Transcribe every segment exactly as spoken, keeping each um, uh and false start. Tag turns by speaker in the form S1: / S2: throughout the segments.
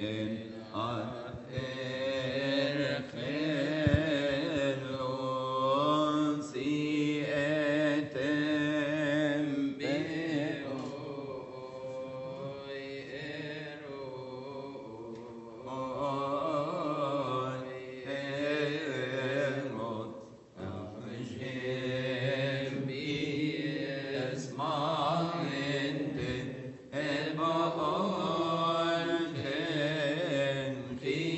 S1: Amen.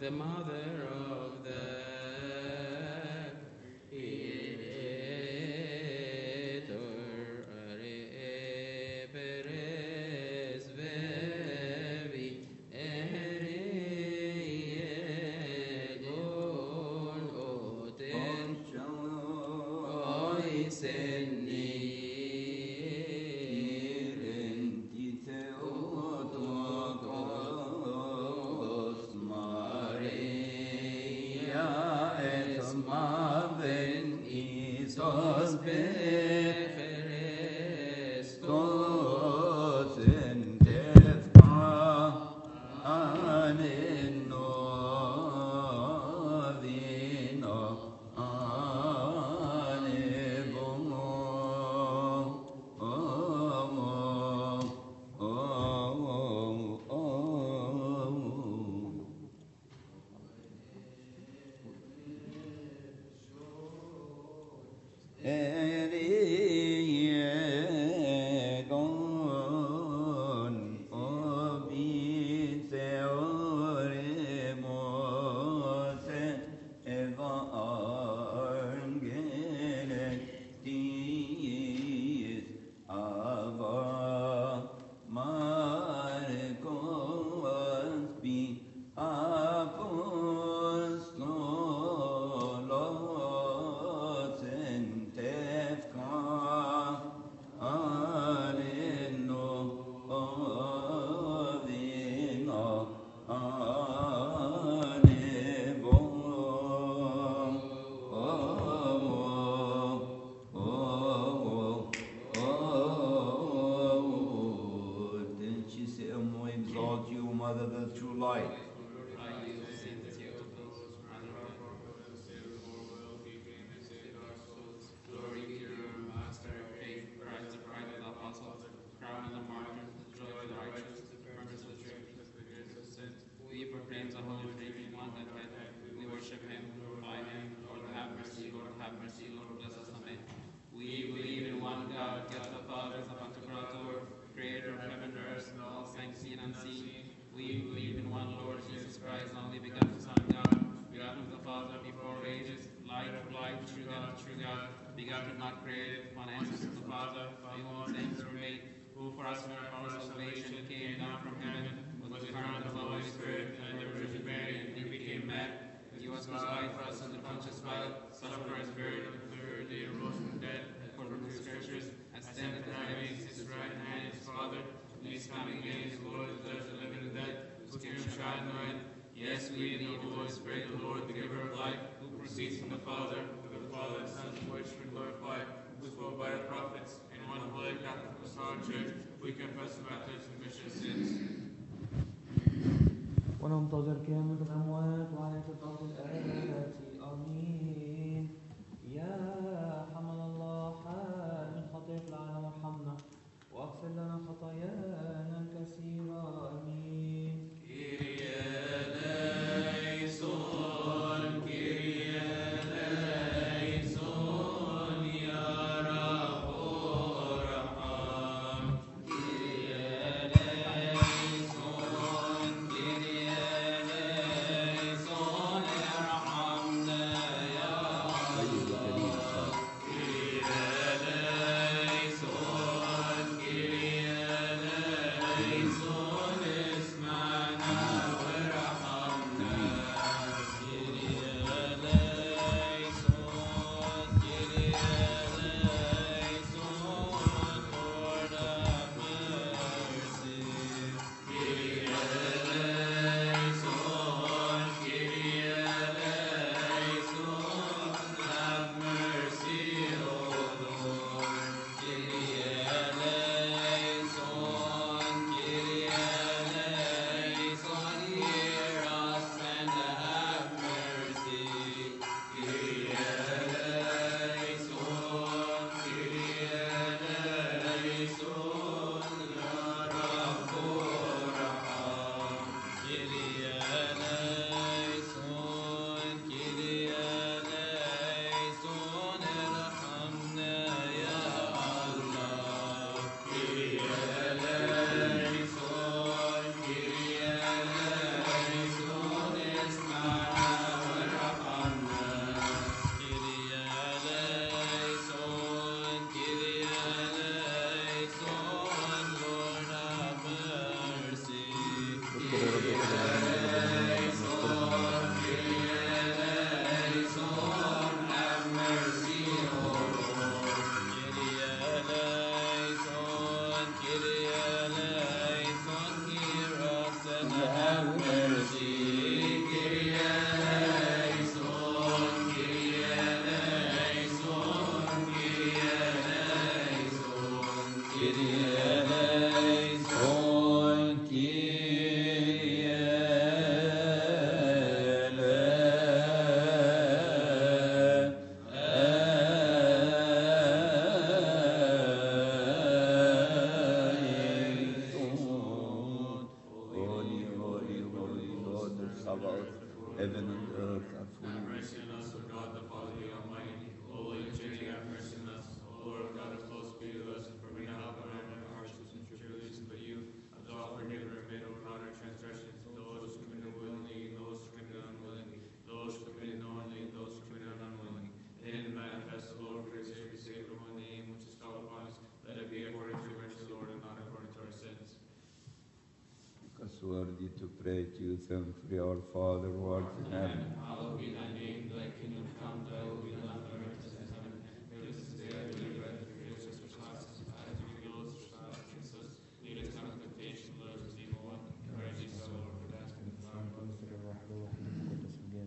S1: the mother of the
S2: وننتظر قيامة الأموات وحياة الأرض الآتي. آمين. يا حمل الله حامل خطية العالم ارحمنا واغفر لنا خطايانا الكثيرة. آمين.
S3: Kyrie eleison, Kyrie eleison. heaven and earth are full
S1: Have
S3: of
S1: mercy on us, O God, the Father, the Almighty. O Holy Trinity, have mercy on us. O Lord God of hosts, be with us, for we now have our hardships and tribulations, but you, absolve, forgive, and remit, O God, our transgressions, those who committed willingly, those who committed unwillingly, those who committed knowingly, those who committed unwillingly. And manifest, O Lord, for your sake, the one name which is called upon us, let it be according to your mercy, Lord, and not according to our sins.
S3: Because worthy to pray to you, thankfully, our Father who art in heaven.
S1: Hallowed be thy name, thy kingdom come, thy will be done on earth as in heaven. Give us this day our daily bread, and forgive us our trespasses, as we forgive those who trespass against us. Lead us not into temptation, but deliver us from evil one. For thine is the Lord, for thine is the kingdom, the power, and the glory.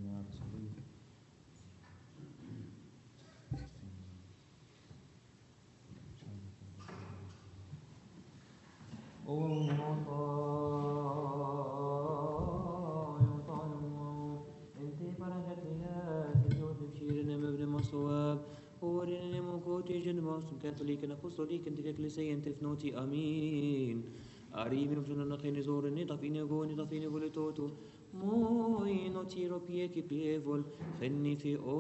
S2: Katholiken, apostoliken, till ecclesian, till fnoti, amin. Arimi ufsunan nachini zoren, nitafini agoni, nitafini voletoto, moi notiro pieki pievol, fenni fi o,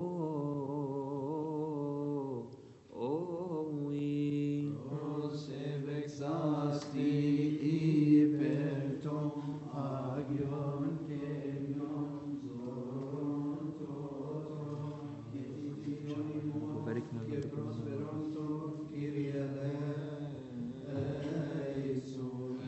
S2: oi.
S4: Se vexasti iperton agion tenion zoron toto,
S2: Barikna
S4: che prosperontur Kyrie eleison.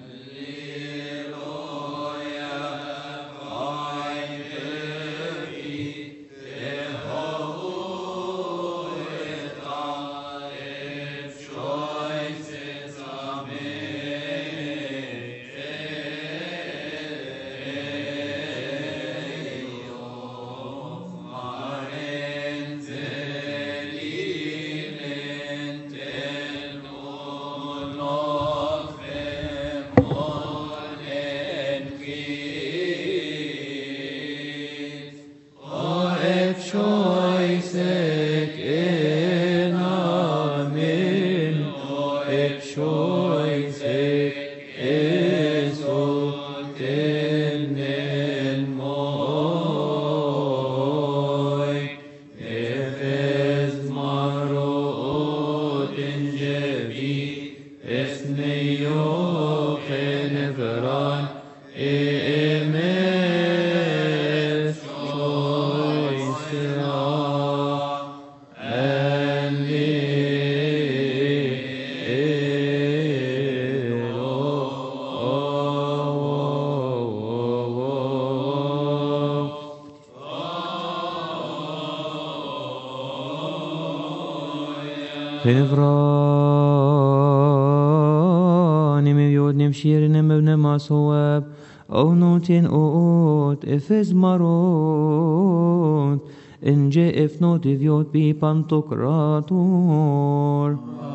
S5: Fevran mi jod nimshir nimne maswab او نوتين اوت افز marot انجي افنوت فيوت بي بانتوكراتور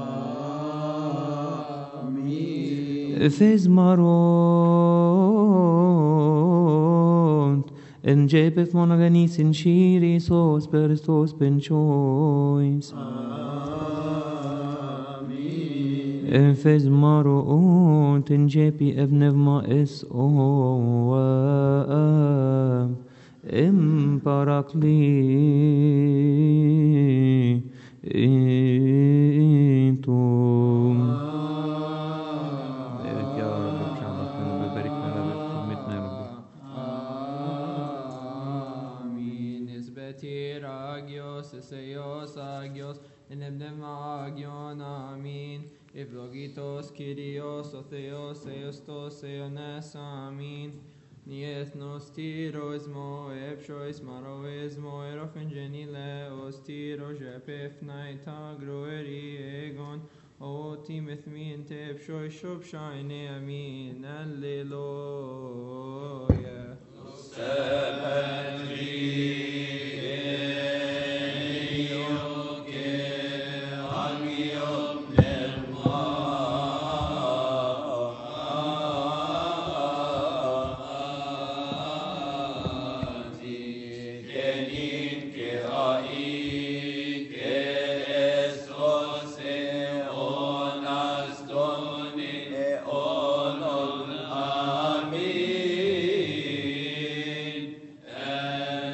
S5: افز marot انجي بف monaganis in shiri sos peristos penchois Efes maro tenjepi evnev ma es oam im parakli intum. بارك يا رب بشعبك يا رب باركنا يا رب بخدمتنا يا رب.
S6: Amin. Isbetir agios, eseos agios, enebnem agion, amin. Evlogitos, Kyrios, o Theos, Eostos, Eones, amin. Niethnos tiros mo, epshois maroes mo, erofen genileos, tiros epif naita groeri egon, o timeth min tepshoi shub shaine, amin. Alleluia.
S4: Amen.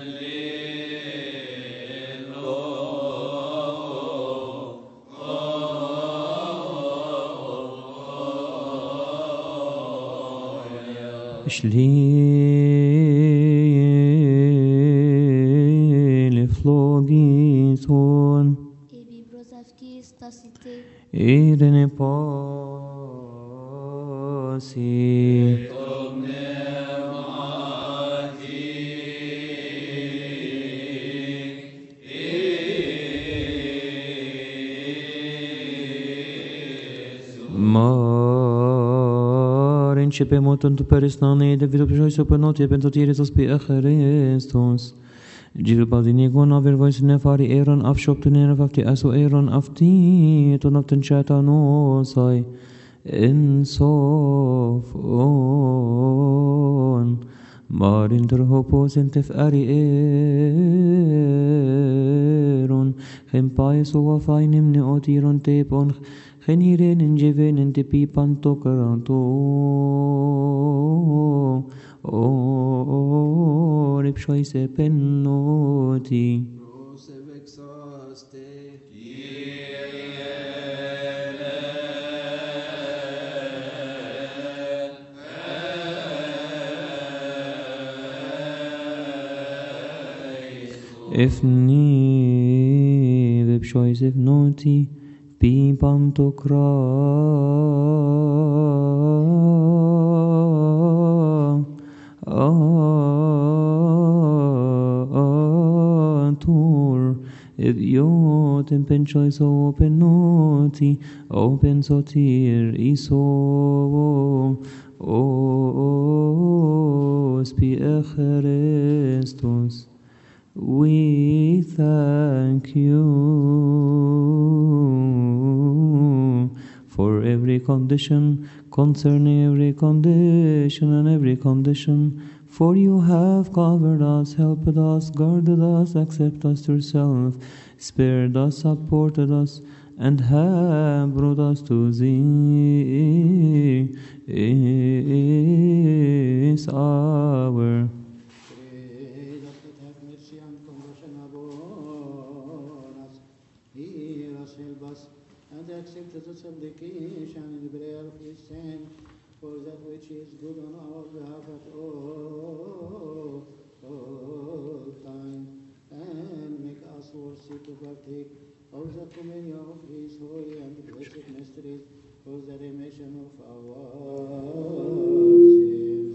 S5: Šli flogison
S7: Ebi brozavki stasite.
S5: Irene pasi Marin ce pe moton tu perisnane de vidu pjoi so penotie pentru tire sos pe Christus. Gil badini gon aver voice ne fari eron af shop tu ne fakti aso eron afti to naften chata no sai in sof on Marin der hopos in tef ari eron hem pais o fainim ne otiron tepon Geniren in jeven in te pipan tokaranto o ripshoi se pennoti
S4: Rose vexaste.
S5: If ni ripshoi se pennoti pipan tokra If yot in penchoi so open noti open sotir iso o spi Christus we thank you for every condition, concerning every condition and every condition. For you have covered us, helped us, guarded us, accepted us to yourself, spared us, supported us, and have brought us to this hour.
S4: Pray that God have mercy and compassion upon us. Hear us, help us, and accept the supplication and prayer of His saints, for that which is good on our behalf at all, all time, and make us worthy to partake of the communion of His holy and blessed mysteries, for the remission of our sins.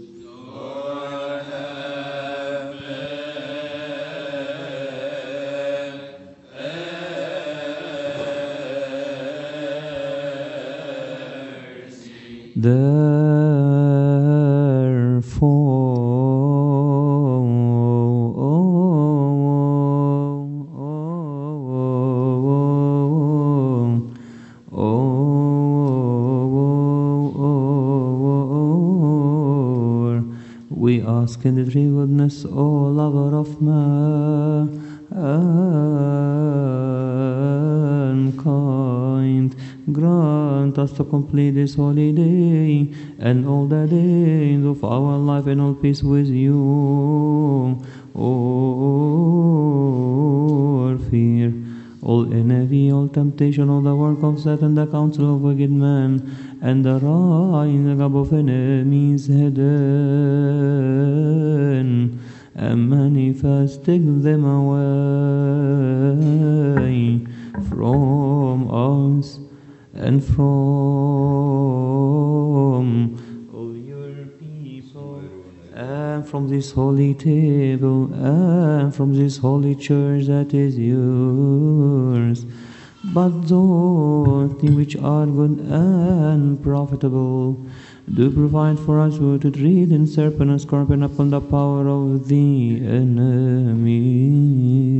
S5: Therefore, we ask in the three goodness, O lover of mankind, grant us to complete this holy day and all the days of our life in all peace with you. All fear, all envy, all temptation, all the work of Satan, the counsel of wicked men, and the rising up of enemies hidden, and manifesting them away from us and from all your people, and from this holy table, and from this holy church that is yours. But those things which are good and profitable, do provide for us who to tread in serpent and scorpion upon the power of the enemy.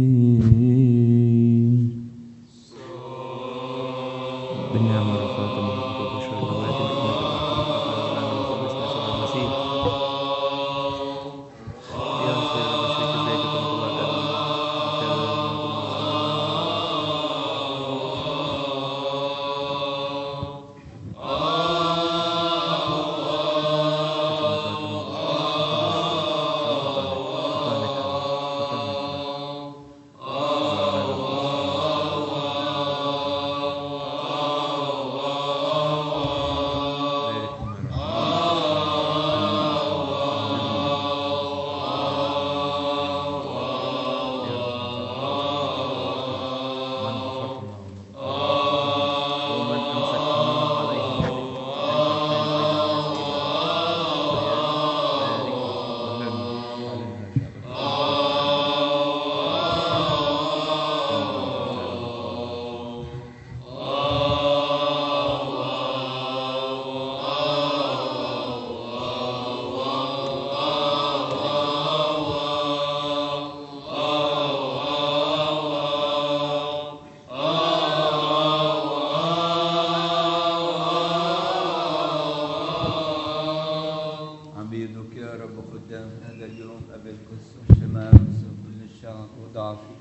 S3: قدام هذا اليوم قبل قدس الشمامس وكل الشعب وضعفي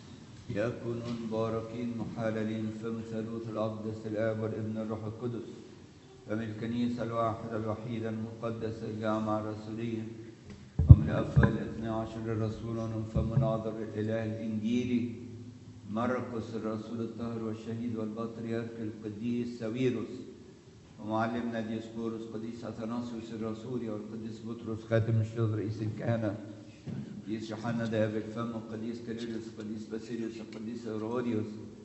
S3: يكونون مباركين محللين فم ثالوث الأقدس الآب والابن الروح القدس فمن الكنيسة الواحدة الوحيدة المقدسة الجامعة الرسولية ومن الأفضل الاثنى عشر رسولا فمناظر الإله الإنجيلي مرقس الرسول الطاهر والشهيد والبطريرك القديس ساويروس ومعلمنا ديسقورس قديس أثناسيوس الرسولي والقديس بطرس خاتم الشهود رئيس الكهنة قديس يوحنا ذهب الفم وقديس كيرلس قديس باسيليوس وقديس أوروريوس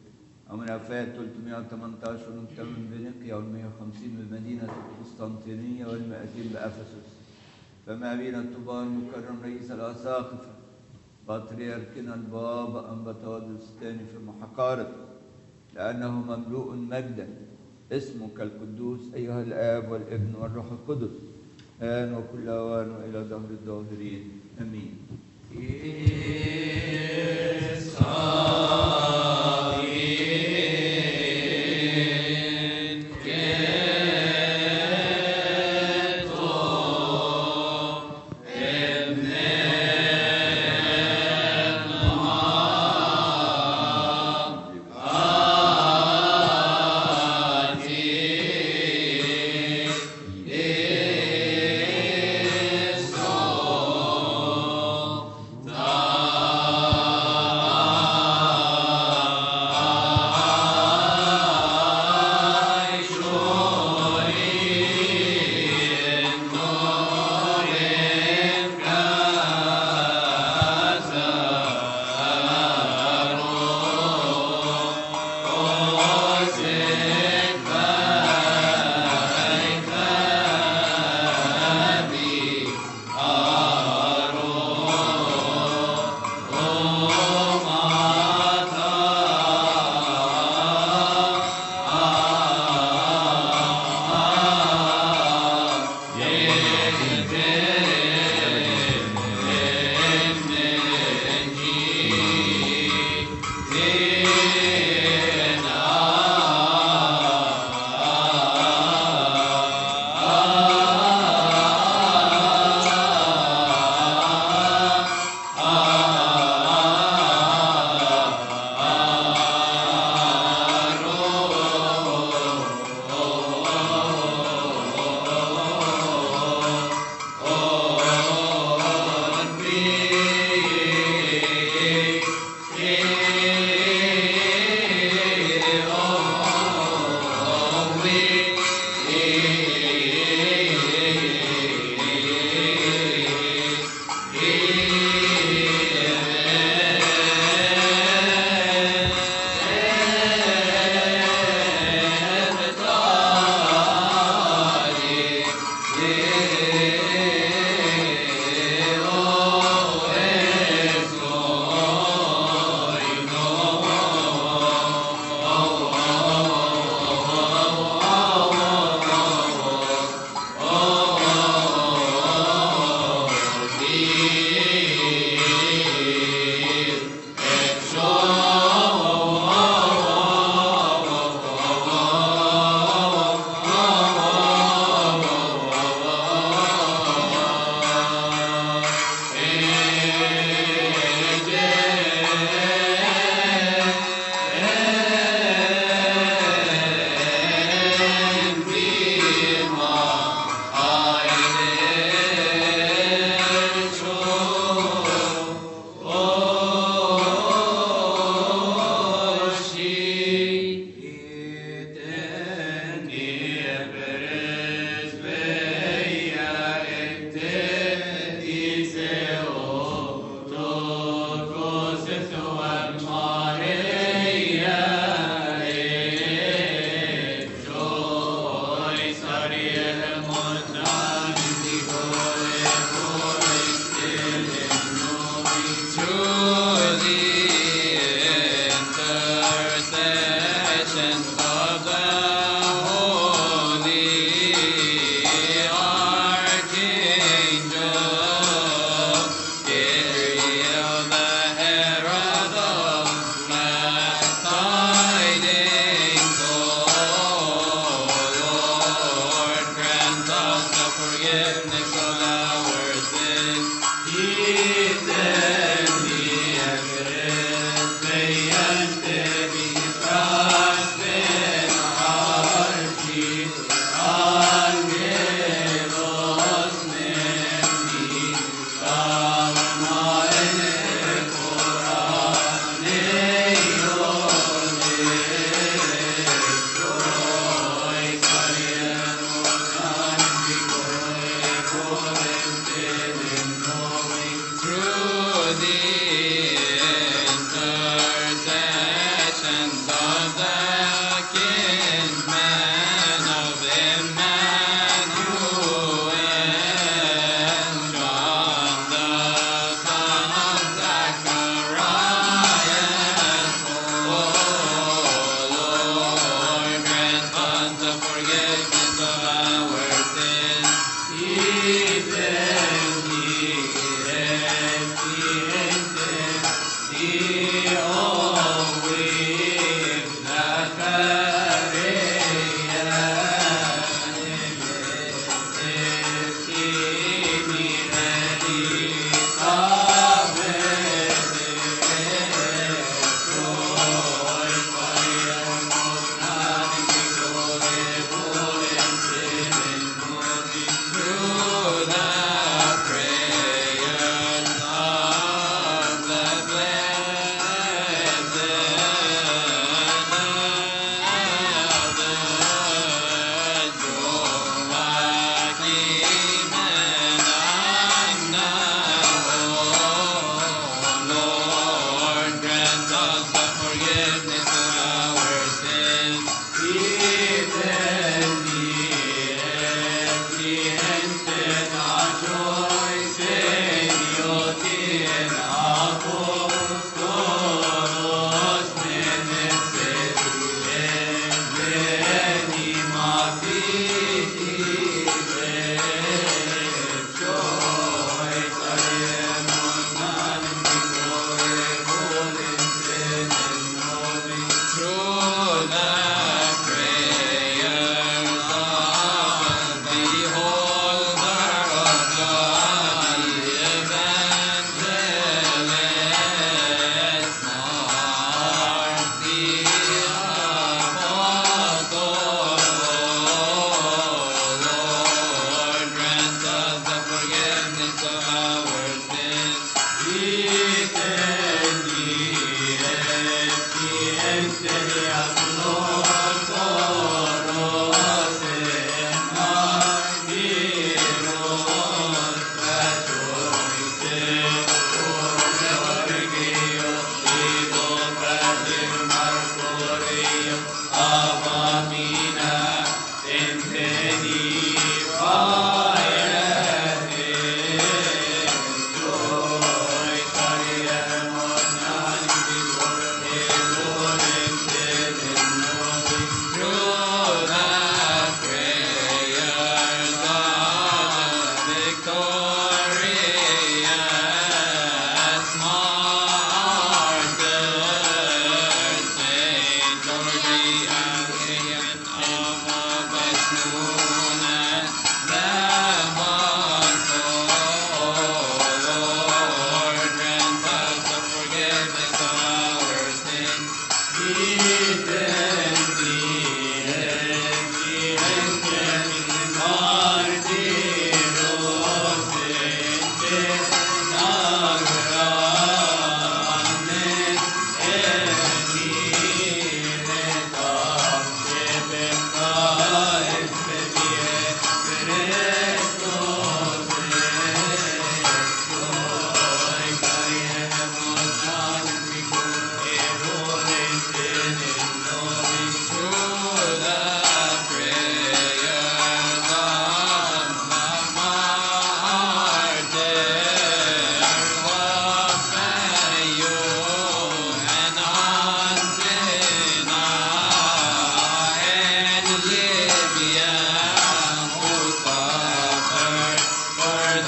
S3: ومن أفات ثلاثمائة وثمانية عشر ومن بنقيا والمائة وخمسين بمدينة القسطنطينية والمائتين بأفسس فما بين الطوبان يكرم رئيس الأساقفة بطريركنا البابا أنبطاودوس الثاني في محقارة لأنه مملوء مجدا اسمك القدوس أيها الآب والابن والروح القدس آن وكل أوان وإلى دهر الداهرين آمين.
S6: Forgiveness of our sins.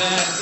S6: Amen.